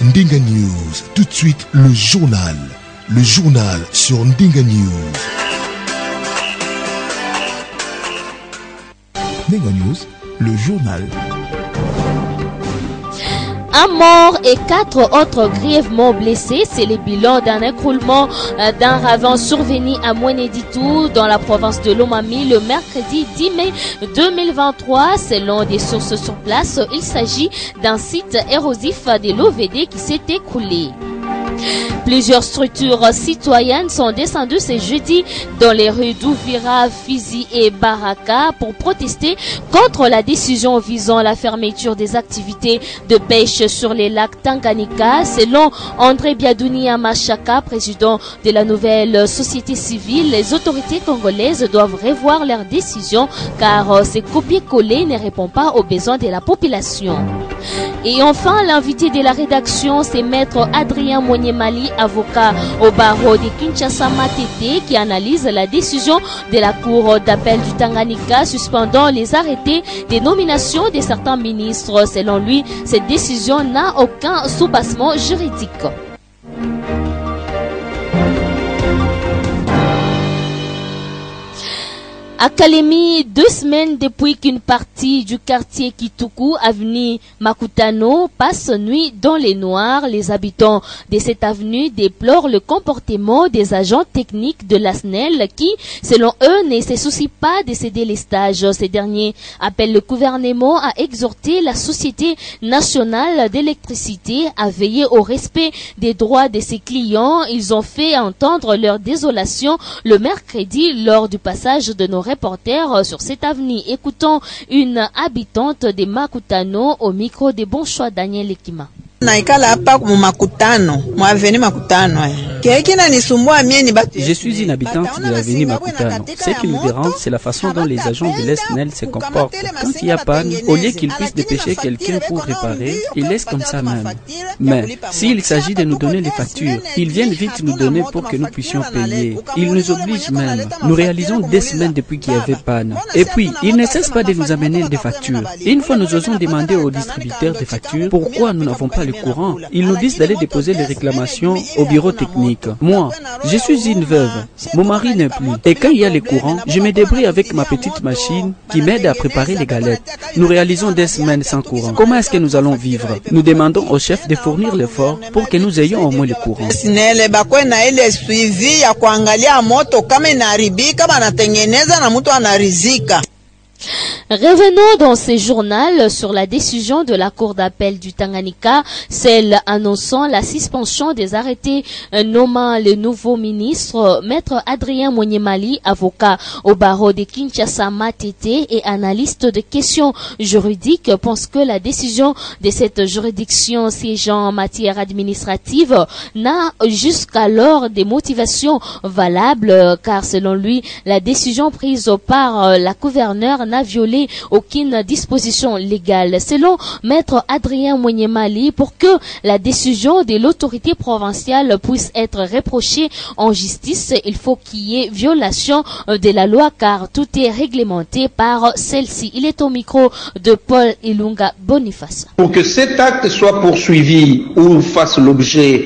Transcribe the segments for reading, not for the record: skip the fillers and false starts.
Ndinga News. Tout de suite, le journal. Le journal sur Ndinga News. Ndinga News, le journal. Un mort et 4 autres grièvement blessés, c'est le bilan d'un écroulement d'un ravin survenu à Mweneditou dans la province de Lomami le mercredi 10 mai 2023. Selon des sources sur place, il s'agit d'un site érosif de l'OVD qui s'est écroulé. Plusieurs structures citoyennes sont descendues ce jeudi dans les rues d'Ouvira, Fizi et Baraka pour protester contre la décision visant la fermeture des activités de pêche sur les lacs Tanganyika. Selon André Biadouni Amachaka, président de la nouvelle société civile, les autorités congolaises doivent revoir leurs décisions car ces copier-coller ne répond pas aux besoins de la population. Et enfin, l'invité de la rédaction, c'est Maître Adrien Monyemali, avocat au barreau de Kinshasa Matete, qui analyse la décision de la Cour d'appel du Tanganyika suspendant les arrêtés des nominations de certains ministres. Selon lui, cette décision n'a aucun soubassement juridique. À Kalemi, 2 semaines depuis qu'une partie du quartier Kituku, avenue Makutano, passe nuit dans les noirs, les habitants de cette avenue déplorent le comportement des agents techniques de la SNEL qui, selon eux, ne se soucient pas de ces délestages. Ces derniers appellent le gouvernement à exhorter la Société nationale d'électricité à veiller au respect des droits de ses clients. Ils ont fait entendre leur désolation le mercredi lors du passage de nos reporters sur cette avenue. Écoutons une habitante de Makutano au micro de Bon Choix Daniel Ekima. Je suis une habitante de l'avenue Makutano. Ce qui nous dérange, c'est la façon dont les agents de l'ESNEL se comportent. Quand il y a panne, au lieu qu'ils puissent dépêcher quelqu'un pour réparer, ils laissent comme ça même. Mais s'il s'agit de nous donner les factures, ils viennent vite nous donner pour que nous puissions payer. Ils nous obligent même. Nous réalisons des semaines depuis qu'il y avait panne. Et puis, ils ne cessent pas de nous amener des factures. Une fois nous osons demander aux distributeurs des factures pourquoi nous n'avons pas le courant. Ils nous disent d'aller déposer les réclamations au bureau technique. Moi, je suis une veuve. Mon mari n'est plus. Et quand il y a les courants, je me débrouille avec ma petite machine qui m'aide à préparer les galettes. Nous réalisons des semaines sans courant. Comment est-ce que nous allons vivre? Nous demandons au chef de fournir l'effort pour que nous ayons au moins le courant. Revenons dans ce journal sur la décision de la Cour d'appel du Tanganyika, celle annonçant la suspension des arrêtés nommant le nouveau ministre. Maître Adrien Monyemali, avocat au barreau de Kinshasa Matete et analyste de questions juridiques, pense que la décision de cette juridiction siégeant en matière administrative n'a jusqu'alors des motivations valables, car selon lui, la décision prise par la gouverneure n'a violé aucune disposition légale. Selon Maître Adrien Monyemali, pour que la décision de l'autorité provinciale puisse être reprochée en justice, il faut qu'il y ait violation de la loi car tout est réglementé par celle-ci. Il est au micro de Paul Ilunga Boniface. Pour que cet acte soit poursuivi ou fasse l'objet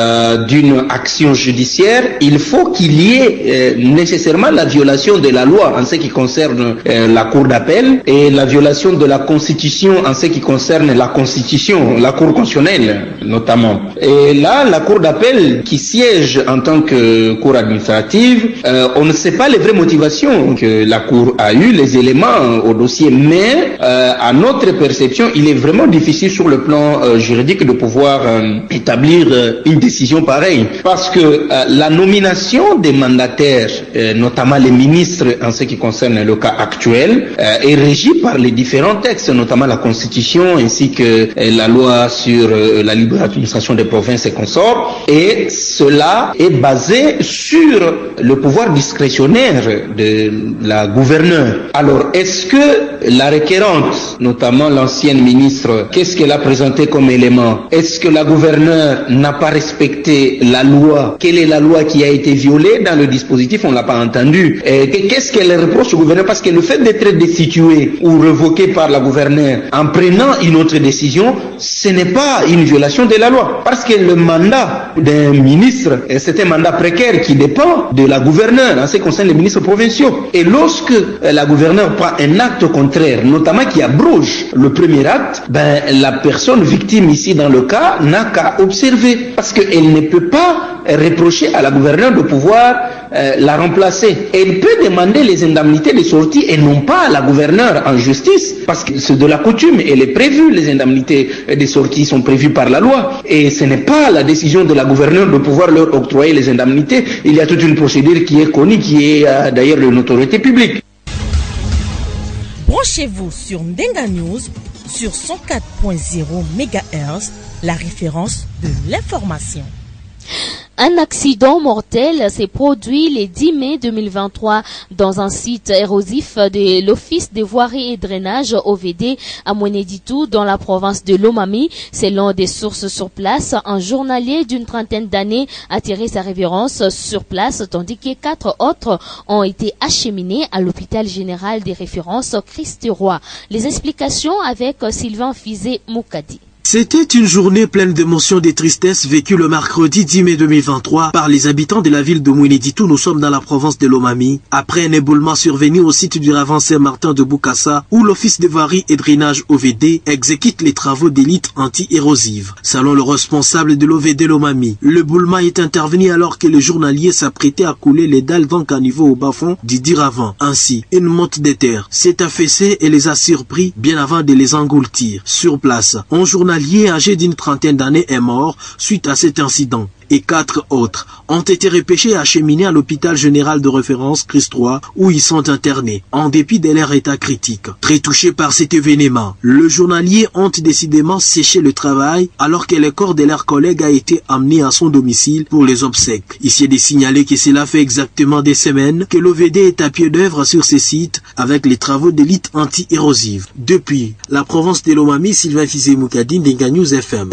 d'une action judiciaire, il faut qu'il y ait nécessairement la violation de la loi en ce qui concerne la Cour d'appel et la violation de la Constitution en ce qui concerne la Constitution, la Cour constitutionnelle notamment. Et là, la Cour d'appel qui siège en tant que Cour administrative, on ne sait pas les vraies motivations que la Cour a eu, les éléments au dossier, mais à notre perception, il est vraiment difficile sur le plan juridique de pouvoir établir une décision pareille. Parce que la nomination des mandataires, notamment les ministres en ce qui concerne le cas actuel, est régie par les différents textes, notamment la Constitution ainsi que la loi sur la libre administration des provinces et consorts. Et cela est basé sur le pouvoir discrétionnaire de la gouverneure. Alors, est-ce que la requérante, notamment l'ancienne ministre, qu'est-ce qu'elle a présenté comme élément? Est-ce que la gouverneure n'a pas respecté la loi? Quelle est la loi qui a été violée dans le dispositif? On l'a pas entendu. Qu'est-ce qu'elle reproche au gouverneur? Parce que le fait d'être décidé destitué ou révoqué par la gouverneure en prenant une autre décision, ce n'est pas une violation de la loi. Parce que le mandat d'un ministre, c'est un mandat précaire qui dépend de la gouverneure en ce qui concerne les ministres provinciaux. Et lorsque la gouverneure prend un acte contraire, notamment qui abroge le premier acte, la personne victime ici dans le cas n'a qu'à observer. Parce qu'elle ne peut pas reprocher à la gouverneure de pouvoir la remplacer. Elle peut demander les indemnités de sortie et non pas à la gouverneure en justice, parce que c'est de la coutume, elle est prévue, les indemnités de sortie sont prévues par la loi, et ce n'est pas la décision de la gouverneure de pouvoir leur octroyer les indemnités. Il y a toute une procédure qui est connue, qui est d'ailleurs de notoriété publique. Branchez-vous sur Ndenga News sur 104.0 MHz, la référence de l'information. Un accident mortel s'est produit le 10 mai 2023 dans un site érosif de l'Office des voiries et drainage OVD à Mweneditu dans la province de Lomami. Selon des sources sur place, un journalier d'une trentaine d'années a tiré sa révérence sur place, tandis que 4 autres ont été acheminés à l'hôpital général des références Christ-Roi. Les explications avec Sylvain Fizé-Moukadi. C'était une journée pleine d'émotions et de tristesse vécue le mercredi 10 mai 2023 par les habitants de la ville de Mweneditu. Nous sommes dans la province de Lomami, après un éboulement survenu au site du ravin Saint-Martin de Bukassa, où l'Office des voiries et drainage OVD exécute les travaux d'élite anti-érosive. Selon le responsable de l'OVD Lomami, l'éboulement est intervenu alors que le journalier s'apprêtait à couler les dalles d'un caniveau au bas-fond du dit ravin. Ainsi, une motte de terre s'est affaissée et les a surpris bien avant de les engloutir. Sur place, un journalier âgé d'une trentaine d'années est mort suite à cet incident et 4 autres ont été repêchés et acheminés à l'hôpital général de référence Christ-Roi où ils sont internés en dépit de leur état critique. Très touché par cet événement, le journalier ont décidément séché le travail alors que le corps de leur collègue a été amené à son domicile pour les obsèques. Ici est de signaler que cela fait exactement des semaines que l'OVD est à pied d'œuvre sur ces sites avec les travaux d'élite anti-érosive. Depuis la province de Lomami, Sylvain Fizé-Moukadi, Ndenga News FM.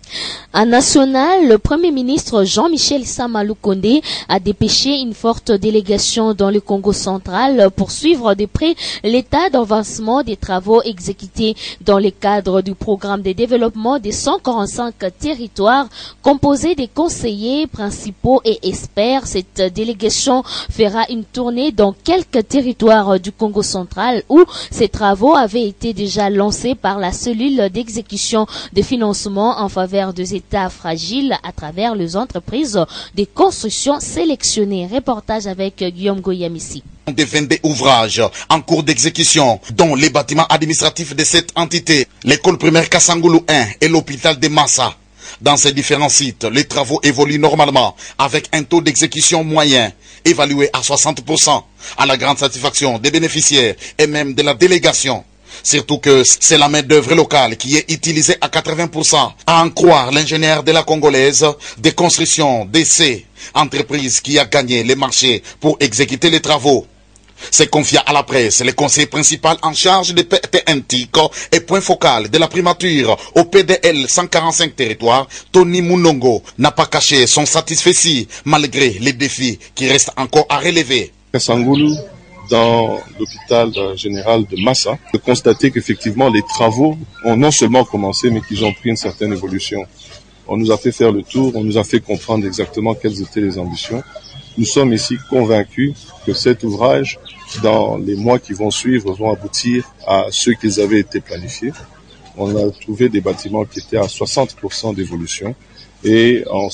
En national, le Premier ministre Jean-Michel Samalou Kondé a dépêché une forte délégation dans le Congo central pour suivre de près l'état d'avancement des travaux exécutés dans le cadre du programme de développement des 145 territoires composé des conseillers principaux et experts. Cette délégation fera une tournée dans quelques territoires du Congo central où ces travaux avaient été déjà lancés par la cellule d'exécution de financement en faveur des États fragiles à travers les entreprises de construction sélectionnées. Reportage avec Guillaume Goyamissi. Des 22 ouvrages en cours d'exécution, dont les bâtiments administratifs de cette entité, l'école primaire Kassangoulou 1 et l'hôpital de Massa. Dans ces différents sites, les travaux évoluent normalement avec un taux d'exécution moyen évalué à 60%, à la grande satisfaction des bénéficiaires et même de la délégation. Surtout que c'est la main-d'œuvre locale qui est utilisée à 80%, à en croire l'ingénieur de la Congolaise de construction DC, entreprise qui a gagné les marchés pour exécuter les travaux. C'est confié à la presse, le conseiller principal en charge des PTNTIC et point focal de la primature au PDL 145 territoires, Tony Munongo, n'a pas caché son satisfait malgré les défis qui restent encore à relever. Kassangoulou, dans l'hôpital général de Massa, de constater qu'effectivement les travaux ont non seulement commencé, mais qu'ils ont pris une certaine évolution. On nous a fait faire le tour, on nous a fait comprendre exactement quelles étaient les ambitions. Nous sommes ici convaincus que cet ouvrage, dans les mois qui vont suivre, vont aboutir à ce qu'ils avaient été planifiés. On a trouvé des bâtiments qui étaient à 60% d'évolution et on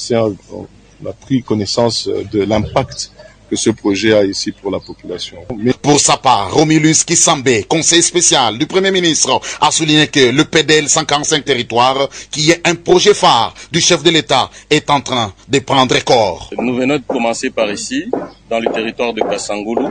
a pris connaissance de l'impact que ce projet a ici pour la population. Pour sa part, Romulus Kisambé, conseiller spécial du Premier ministre, a souligné que le PDL 145 territoires, qui est un projet phare du chef de l'État, est en train de prendre corps. Nous venons de commencer par ici, dans le territoire de Kassangoulou,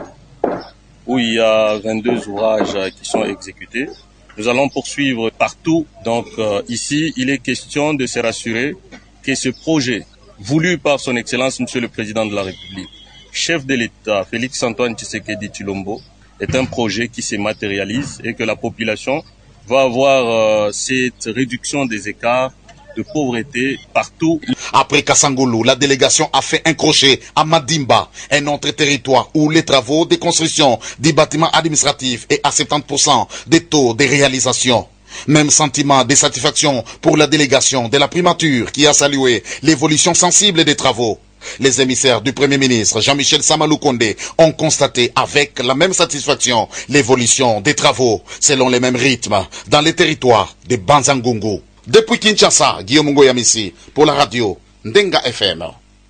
où il y a 22 ouvrages qui sont exécutés. Nous allons poursuivre partout. Donc ici, il est question de se rassurer que ce projet, voulu par son Excellence, Monsieur le Président de la République, chef de l'État, Félix-Antoine Tshisekedi Tshilombo, est un projet qui se matérialise et que la population va avoir cette réduction des écarts de pauvreté partout. Après Kasangulu, la délégation a fait un crochet à Madimba, un autre territoire où les travaux de construction des bâtiments administratifs est à 70% des taux de réalisation. Même sentiment de satisfaction pour la délégation de la primature qui a salué l'évolution sensible des travaux. Les émissaires du Premier ministre Jean-Michel Samalou Kondé ont constaté avec la même satisfaction l'évolution des travaux selon les mêmes rythmes dans les territoires de Banzangungu. Depuis Kinshasa, Guillaume Ngoyamissi pour la radio Ndenga FM.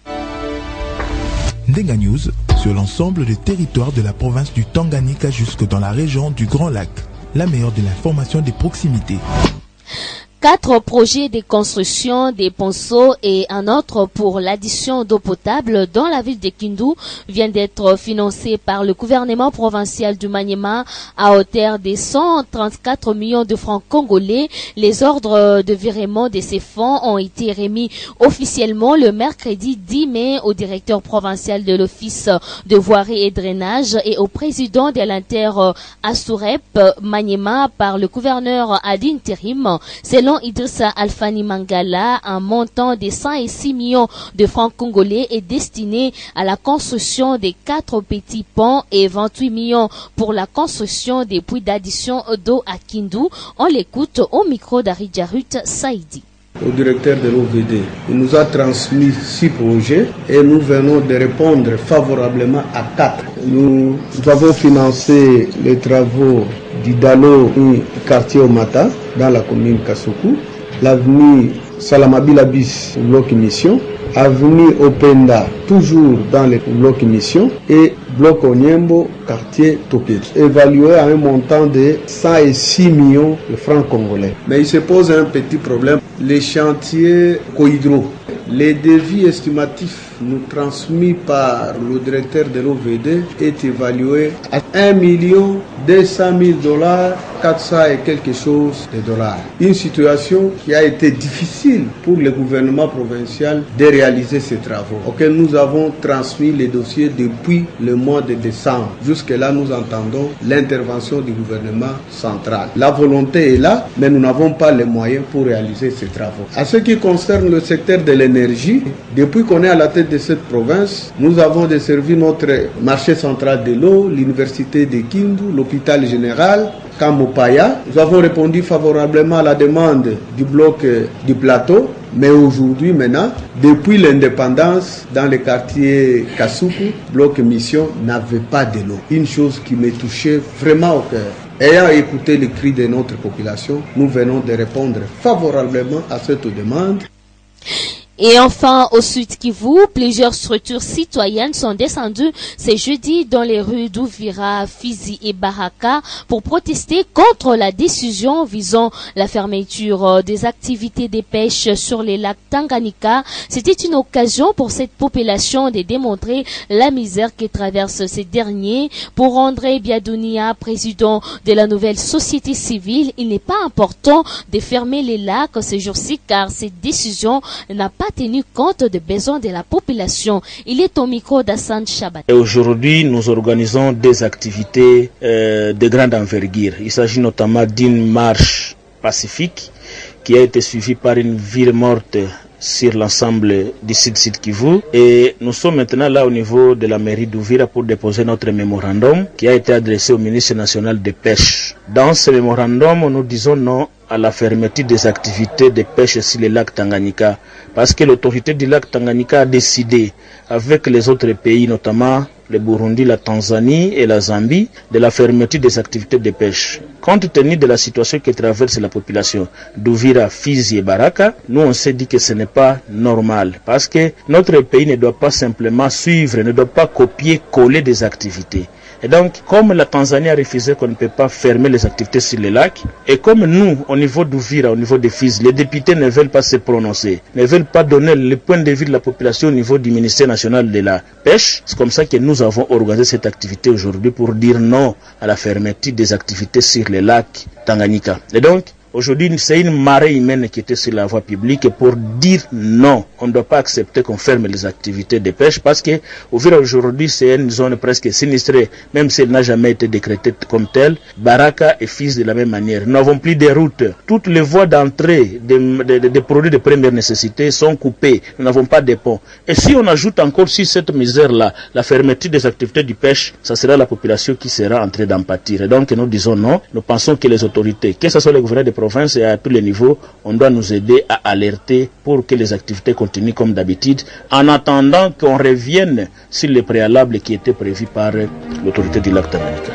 Ndenga News sur l'ensemble des territoires de la province du Tanganyika jusque dans la région du Grand Lac. La meilleure de l'information de proximité. 4 projets de construction des ponceaux et un autre pour l'addition d'eau potable dans la ville de Kindu viennent d'être financés par le gouvernement provincial du Maniema à hauteur de 134 millions de francs congolais. Les ordres de virement de ces fonds ont été remis officiellement le mercredi 10 mai au directeur provincial de l'office de voirie et drainage et au président de l'Inter Assurep Maniema par le gouverneur ad interim. Selon Idrissa Alfani Mangala, un montant de 106 millions de francs congolais est destiné à la construction des 4 petits ponts et 28 millions pour la construction des puits d'addition d'eau à Kindu. On l'écoute au micro d'Aridjarut Saïdi. Au directeur de l'OVD, il nous a transmis 6 projets et nous venons de répondre favorablement à 4. Nous avons financé les travaux du Dalo quartier Omata dans la commune Kassokou, l'avenue Salamabila bis bloc mission, avenue Openda toujours dans le bloc mission et bloc Onyembo quartier Topeti, évalué à un montant de 106 millions de francs congolais. Mais il se pose un petit problème, les chantiers Cohydro. Les devis estimatifs nous transmis par le directeur de l'OVD est évalué à $1 200 000, 400 et quelque chose de dollars. Une situation qui a été difficile pour le gouvernement provincial de réaliser ces travaux, auxquels nous avons transmis les dossiers depuis le mois de décembre. Jusque-là, nous entendons l'intervention du gouvernement central. La volonté est là, mais nous n'avons pas les moyens pour réaliser ces travaux. À ce qui concerne le secteur de l'énergie, depuis qu'on est à la tête de cette province, nous avons desservi notre marché central de l'eau, l'université de Kindu, l'hôpital général, Kamopaya. Nous avons répondu favorablement à la demande du bloc du plateau, mais aujourd'hui maintenant, depuis l'indépendance, dans le quartier Kassokou, bloc mission n'avait pas de l'eau. Une chose qui me touchait vraiment au cœur. Ayant écouté les cris de notre population, nous venons de répondre favorablement à cette demande. Et enfin, au Sud Kivu, plusieurs structures citoyennes sont descendues ce jeudi dans les rues d'Ouvira, Fizi et Baraka pour protester contre la décision visant la fermeture des activités de pêche sur les lacs Tanganyika. C'était une occasion pour cette population de démontrer la misère que traversent ces derniers. Pour André Biadounia, président de la nouvelle société civile, il n'est pas important de fermer les lacs ces jours-ci car cette décision n'a pas tenu compte des besoins de la population. Il est au micro d'Hassan Chabat. Aujourd'hui, nous organisons des activités de grande envergure. Il s'agit notamment d'une marche pacifique qui a été suivie par une ville morte sur l'ensemble du Sud Kivu. Et nous sommes maintenant là au niveau de la mairie d'Ouvira pour déposer notre mémorandum qui a été adressé au ministre national de pêche. Dans ce mémorandum, nous disons non à la fermeture des activités de pêche sur le lac Tanganyika parce que l'autorité du lac Tanganyika a décidé avec les autres pays, notamment le Burundi, la Tanzanie et la Zambie, de la fermeture des activités de pêche. Compte tenu de la situation que traverse la population d'Ouvira, Fizi et Baraka, nous on s'est dit que ce n'est pas normal parce que notre pays ne doit pas simplement suivre, ne doit pas copier-coller des activités. Et donc, comme la Tanzanie a refusé qu'on ne peut pas fermer les activités sur les lacs, et comme nous, au niveau d'Ouvira, au niveau des Fizi, les députés ne veulent pas se prononcer, ne veulent pas donner le point de vue de la population au niveau du ministère national de la pêche, c'est comme ça que nous avons organisé cette activité aujourd'hui pour dire non à la fermeture des activités sur les lacs Tanganyika. Et donc, Aujourd'hui, c'est une marée humaine qui était sur la voie publique pour dire non. On ne doit pas accepter qu'on ferme les activités de pêche parce que au fur et aujourd'hui, c'est une zone presque sinistrée, même si elle n'a jamais été décrétée comme telle. Baraka est fils de la même manière. Nous n'avons plus de routes. Toutes les voies d'entrée des produits de première nécessité sont coupées. Nous n'avons pas de ponts. Et si on ajoute encore sur cette misère-là la fermeture des activités de pêche, ça sera la population qui sera en train d'en pâtir. Et donc nous disons non. Nous pensons que les autorités, que ce soit les gouverneurs de province et à tous les niveaux, on doit nous aider à alerter pour que les activités continuent comme d'habitude, en attendant qu'on revienne sur les préalables qui étaient prévus par l'autorité du lac Tanganyika.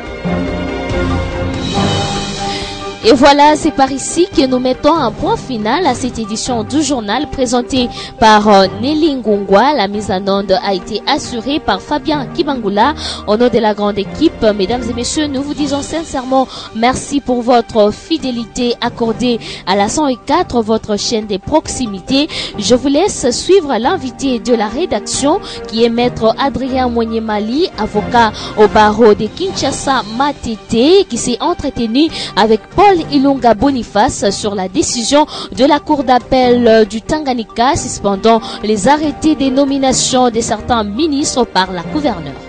Et voilà, c'est par ici que nous mettons un point final à cette édition du journal présenté par Nelly Ngongwa. La mise en onde a été assurée par Fabien Kibangula. Au nom de la grande équipe, mesdames et messieurs, nous vous disons sincèrement merci pour votre fidélité accordée à la 104, votre chaîne de proximité. Je vous laisse suivre l'invité de la rédaction qui est maître Adrien Mounyemali, avocat au barreau de Kinshasa Matete, qui s'est entretenu avec Paul Ilunga Boniface sur la décision de la Cour d'appel du Tanganyika suspendant les arrêtés des nominations de certains ministres par la gouverneure.